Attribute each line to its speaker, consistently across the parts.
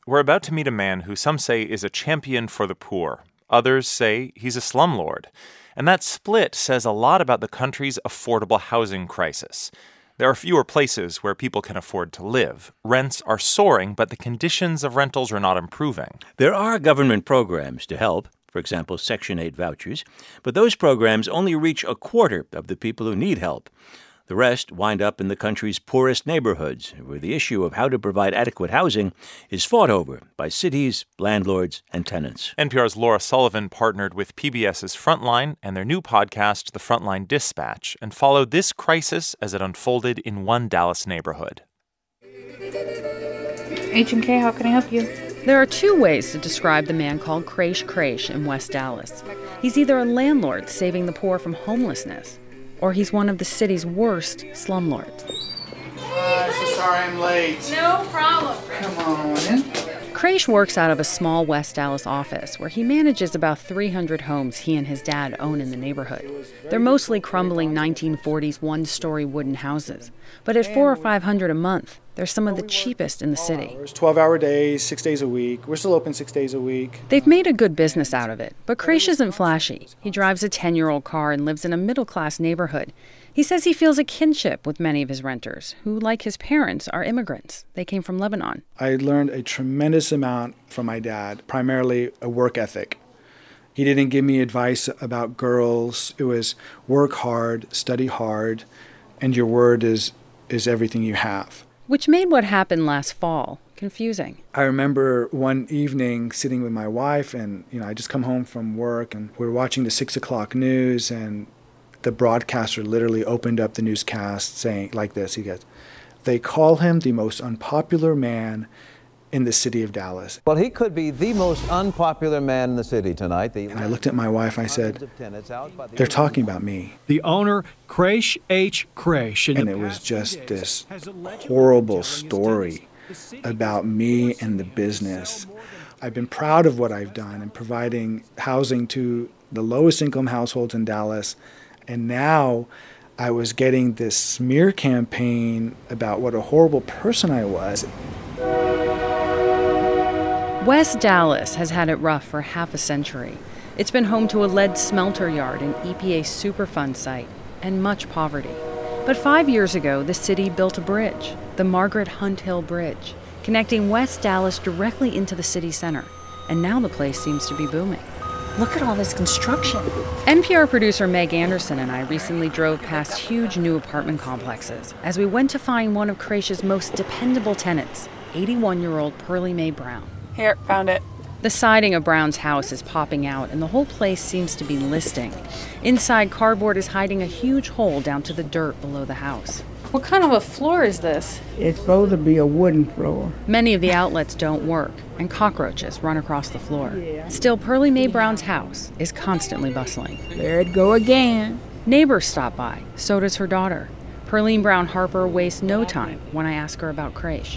Speaker 1: we're about to meet a man who some say is a champion for the poor. Others say he's a slumlord. And that split says a lot about the country's affordable housing crisis. There are fewer places where people can afford to live. Rents are soaring, but the conditions of rentals are not improving.
Speaker 2: There are government programs to help, for example, Section 8 vouchers, but those programs only reach a quarter of the people who need help. The rest wind up in the country's poorest neighborhoods, where the issue of how to provide adequate housing is fought over by cities, landlords, and tenants.
Speaker 1: NPR's Laura Sullivan partnered with PBS's Frontline and their new podcast, The Frontline Dispatch, and followed this crisis as it unfolded in one Dallas neighborhood.
Speaker 3: H&K, how can I help you?
Speaker 4: There are two ways to describe the man called Kraish Kraish in West Dallas. He's either a landlord saving the poor from homelessness, or he's one of the city's worst slumlords.
Speaker 5: So sorry I'm late.
Speaker 3: No problem.
Speaker 5: Come on in.
Speaker 4: Kraish works out of a small West Dallas office where he manages about 300 homes he and his dad own in the neighborhood. They're mostly crumbling 1940s one-story wooden houses. But at $400 or $500 a month, they're some of the cheapest in the city.
Speaker 5: 12-hour days, 6 days a week. We're still open 6 days a week.
Speaker 4: They've made a good business out of it, but Kraish isn't flashy. He drives a 10-year-old car and lives in a middle-class neighborhood. He says he feels a kinship with many of his renters, who, like his parents, are immigrants. They came from Lebanon.
Speaker 5: I learned a tremendous amount from my dad, primarily a work ethic. He didn't give me advice about girls. It was work hard, study hard, and your word is everything you have.
Speaker 4: Which made what happened last fall confusing.
Speaker 5: I remember one evening sitting with my wife, and I just come home from work, and we were watching the 6 o'clock news, and the broadcaster literally opened up the newscast saying like this. He goes, "They call him the most unpopular man in the city of Dallas."
Speaker 6: Well, he could be the most unpopular man in the city tonight.
Speaker 5: And I looked at my wife, I said, "They're talking about me."
Speaker 7: The owner, Kraish H. Kraish.
Speaker 5: And it was just this horrible story about me and the business. I've been proud of what I've done in providing housing to the lowest income households in Dallas. And now I was getting this smear campaign about what a horrible person I was.
Speaker 4: West Dallas has had it rough for half a century. It's been home to a lead smelter yard, an EPA Superfund site, and much poverty. But 5 years ago, the city built a bridge, the Margaret Hunt Hill Bridge, connecting West Dallas directly into the city center. And now the place seems to be booming.
Speaker 3: Look at all this construction.
Speaker 4: NPR producer Meg Anderson and I recently drove past huge new apartment complexes as we went to find one of Kraish's most dependable tenants, 81-year-old Pearlie Mae Brown.
Speaker 3: Here, found it.
Speaker 4: The siding of Brown's house is popping out, and the whole place seems to be listing. Inside, cardboard is hiding a huge hole down to the dirt below the house.
Speaker 3: What kind of a floor is this?
Speaker 8: It's supposed to be a wooden floor.
Speaker 4: Many of the outlets don't work, and cockroaches run across the floor. Still, Pearlie Mae Brown's house is constantly bustling.
Speaker 8: There it go again.
Speaker 4: Neighbors stop by. So does her daughter. Pearline Brown Harper wastes no time when I ask her about Kraish.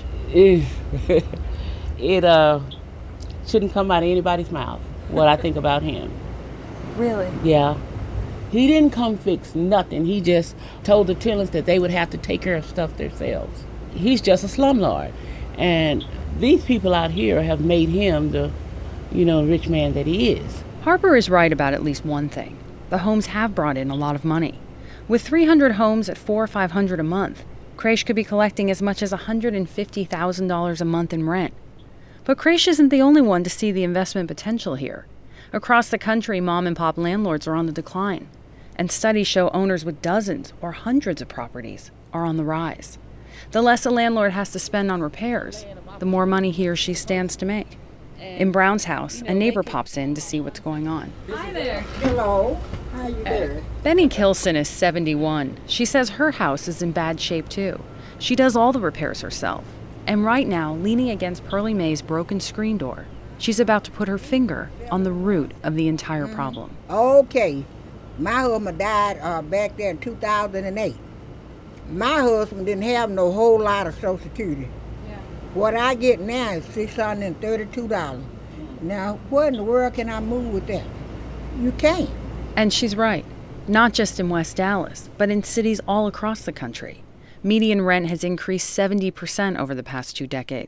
Speaker 9: It shouldn't come out of anybody's mouth, what I think about him.
Speaker 3: Really?
Speaker 9: Yeah. He didn't come fix nothing. He just told the tenants that they would have to take care of stuff themselves. He's just a slumlord. And these people out here have made him the, rich man that he is.
Speaker 4: Harper is right about at least one thing. The homes have brought in a lot of money. With 300 homes at $400 or $500 a month, Kraish could be collecting as much as $150,000 a month in rent. But Kraish isn't the only one to see the investment potential here. Across the country, mom-and-pop landlords are on the decline. And studies show owners with dozens or hundreds of properties are on the rise. The less a landlord has to spend on repairs, the more money he or she stands to make. In Brown's house, a neighbor pops in to see what's going on.
Speaker 3: Hi there.
Speaker 8: Hello. How you doing?
Speaker 4: Benny Kilson is 71. She says her house is in bad shape, too. She does all the repairs herself. And right now, leaning against Pearlie Mae's broken screen door, she's about to put her finger on the root of the entire problem.
Speaker 8: Okay. My husband died back there in 2008. My husband didn't have no whole lot of Social Security.
Speaker 3: Yeah.
Speaker 8: What I get now is $632. Now, where in the world can I move with that? You can't.
Speaker 4: And she's right. Not just in West Dallas, but in cities all across the country. Median rent has increased 70% over the past 2 decades,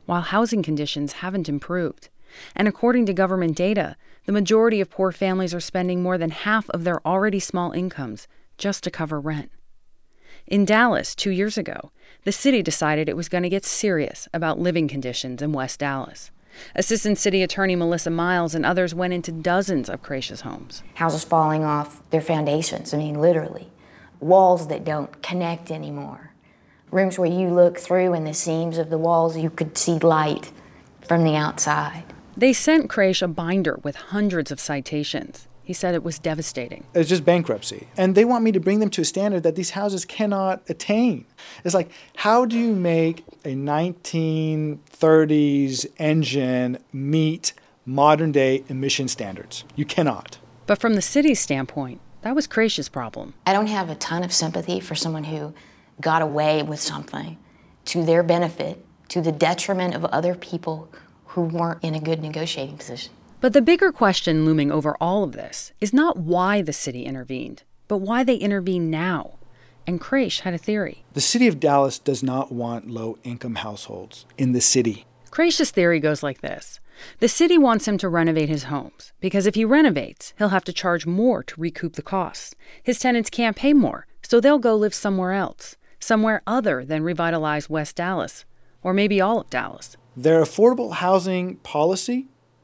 Speaker 4: while housing conditions haven't improved. And according to government data, the majority of poor families are spending more than half of their already small incomes just to cover rent. In Dallas 2 years ago, the city decided it was going to get serious about living conditions in West Dallas. Assistant City Attorney Melissa Miles and others went into dozens of Kraish's homes.
Speaker 10: Houses falling off their foundations, literally. Walls that don't connect anymore. Rooms where you look through and the seams of the walls, you could see light from the outside.
Speaker 4: They sent Kraish a binder with hundreds of citations. He said it was devastating.
Speaker 5: It's just bankruptcy. And they want me to bring them to a standard that these houses cannot attain. It's like, how do you make a 1930s engine meet modern day emission standards? You cannot.
Speaker 4: But from the city's standpoint, that was Kraish's problem.
Speaker 10: I don't have a ton of sympathy for someone who got away with something to their benefit, to the detriment of other people who weren't in a good negotiating position.
Speaker 4: But the bigger question looming over all of this is not why the city intervened, but why they intervene now. And Kraish had a theory.
Speaker 5: The city of Dallas does not want low-income households in the city.
Speaker 4: Kraish's theory goes like this. The city wants him to renovate his homes, because if he renovates, he'll have to charge more to recoup the costs. His tenants can't pay more, so they'll go live somewhere else, somewhere other than revitalized West Dallas, or maybe all of Dallas.
Speaker 5: Their affordable housing policy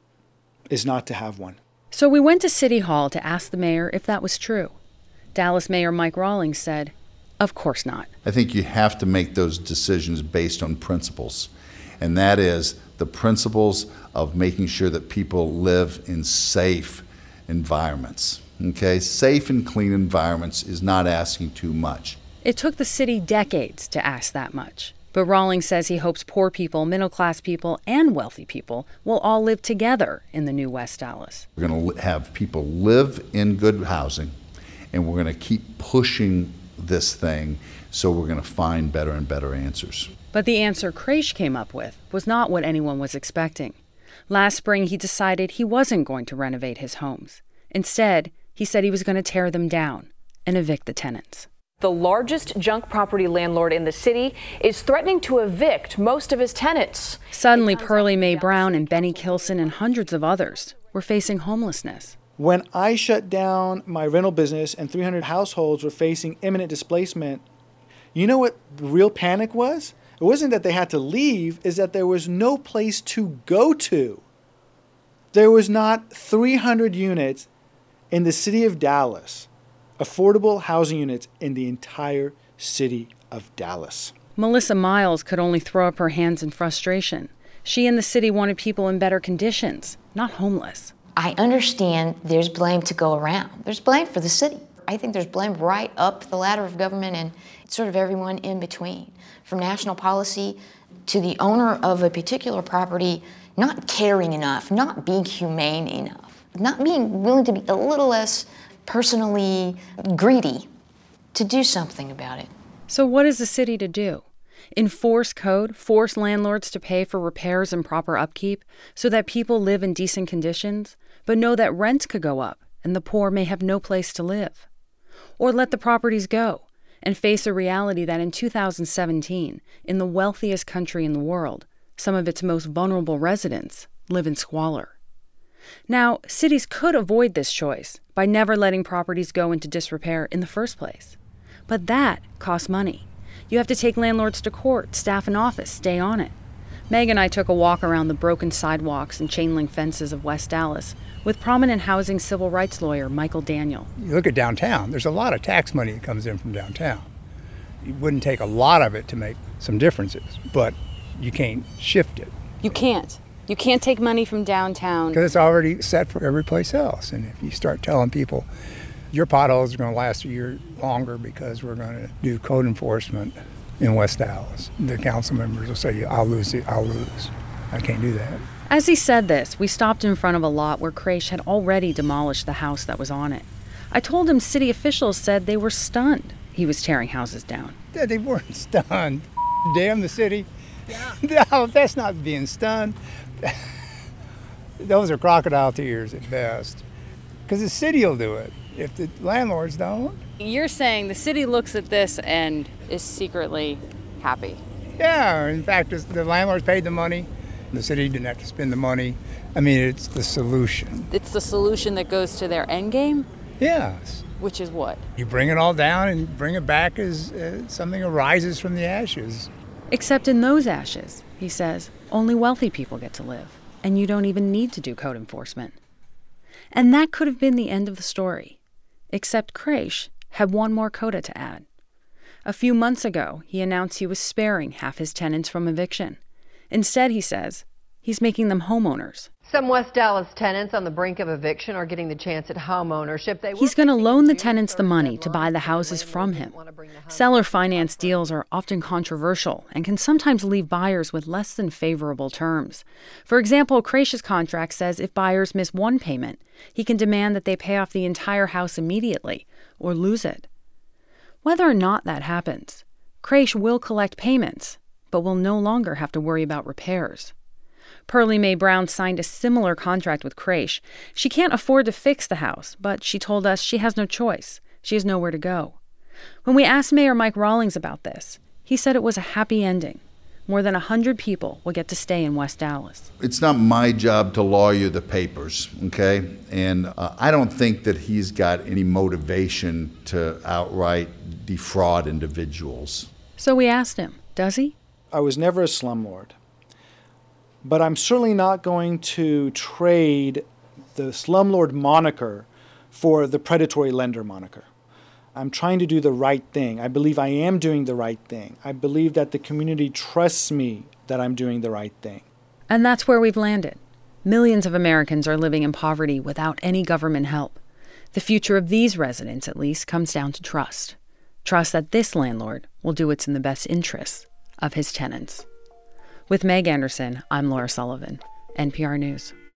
Speaker 5: is not to have one.
Speaker 4: So we went to City Hall to ask the mayor if that was true. Dallas Mayor Mike Rawlings said, of course not.
Speaker 11: I think you have to make those decisions based on principles, and that is the principles of making sure that people live in safe environments. Okay? Safe and clean environments is not asking too much.
Speaker 4: It took the city decades to ask that much. But Rawlings says he hopes poor people, middle-class people, and wealthy people will all live together in the new West Dallas.
Speaker 11: We're going to have people live in good housing, and we're going to keep pushing this thing, so we're going to find better and better answers.
Speaker 4: But the answer Kraish came up with was not what anyone was expecting. Last spring, he decided he wasn't going to renovate his homes. Instead, he said he was going to tear them down and evict the tenants.
Speaker 12: The largest junk property landlord in the city is threatening to evict most of his tenants.
Speaker 4: Suddenly, Pearlie Mae Brown and Benny Kilson and hundreds of others were facing homelessness.
Speaker 5: When I shut down my rental business and 300 households were facing imminent displacement, you know what the real panic was? It wasn't that they had to leave, it's that there was no place to go to. There was not 300 units in the city of Dallas, affordable housing units in the entire city of Dallas.
Speaker 4: Melissa Miles could only throw up her hands in frustration. She and the city wanted people in better conditions, not homeless.
Speaker 10: I understand there's blame to go around. There's blame for the city. I think there's blame right up the ladder of government and sort of everyone in between, from national policy to the owner of a particular property not caring enough, not being humane enough, not being willing to be a little less personally greedy to do something about it.
Speaker 4: So what is the city to do? Enforce code, force landlords to pay for repairs and proper upkeep so that people live in decent conditions, but know that rents could go up and the poor may have no place to live? Or let the properties go and face a reality that in 2017, in the wealthiest country in the world, some of its most vulnerable residents live in squalor. Now, cities could avoid this choice by never letting properties go into disrepair in the first place. But that costs money. You have to take landlords to court, staff an office, stay on it. Meg and I took a walk around the broken sidewalks and chain link fences of West Dallas with prominent housing civil rights lawyer Michael Daniel.
Speaker 13: You look at downtown, there's a lot of tax money that comes in from downtown. It wouldn't take a lot of it to make some differences, but you can't shift it.
Speaker 4: You can't. You can't take money from downtown.
Speaker 13: Because it's already set for every place else. And if you start telling people, your potholes are going to last a year longer because we're going to do code enforcement in West Dallas, the council members will say, I'll lose. I can't do that.
Speaker 4: As he said this, we stopped in front of a lot where Kraish had already demolished the house that was on it. I told him city officials said they were stunned he was tearing houses down.
Speaker 13: They weren't stunned. Damn the city. Yeah. No, that's not being stunned. Those are crocodile tears at best. Because the city will do it if the landlords don't.
Speaker 4: You're saying the city looks at this and is secretly happy.
Speaker 13: Yeah, in fact, the landlords paid the money. The city didn't have to spend the money. I mean, it's the solution.
Speaker 4: It's the solution that goes to their end game?
Speaker 13: Yes.
Speaker 4: Which is what?
Speaker 13: You bring it all down and bring it back as something arises from the ashes.
Speaker 4: Except in those ashes, he says, only wealthy people get to live, and you don't even need to do code enforcement. And that could have been the end of the story. Except Kraish had one more coda to add. A few months ago, he announced he was sparing half his tenants from eviction. Instead, he says, he's making them homeowners.
Speaker 14: Some West Dallas tenants on the brink of eviction are getting the chance at home ownership.
Speaker 4: He's going to loan the tenants the money to buy the houses from him. Seller finance deals are often controversial and can sometimes leave buyers with less than favorable terms. For example, Kraish's contract says if buyers miss one payment, he can demand that they pay off the entire house immediately or lose it. Whether or not that happens, Kraish will collect payments, but will no longer have to worry about repairs. Pearlie Mae Brown signed a similar contract with Kraish. She can't afford to fix the house, but she told us she has no choice. She has nowhere to go. When we asked Mayor Mike Rawlings about this, he said it was a happy ending. More than 100 people will get to stay in West Dallas.
Speaker 11: It's not my job to lawyer the papers, okay? And I don't think that he's got any motivation to outright defraud individuals.
Speaker 4: So we asked him, does he?
Speaker 5: I was never a slumlord. But I'm certainly not going to trade the slumlord moniker for the predatory lender moniker. I'm trying to do the right thing. I believe I am doing the right thing. I believe that the community trusts me that I'm doing the right thing.
Speaker 4: And that's where we've landed. Millions of Americans are living in poverty without any government help. The future of these residents, at least, comes down to trust. Trust that this landlord will do what's in the best interests of his tenants. With Meg Anderson, I'm Laura Sullivan, NPR News.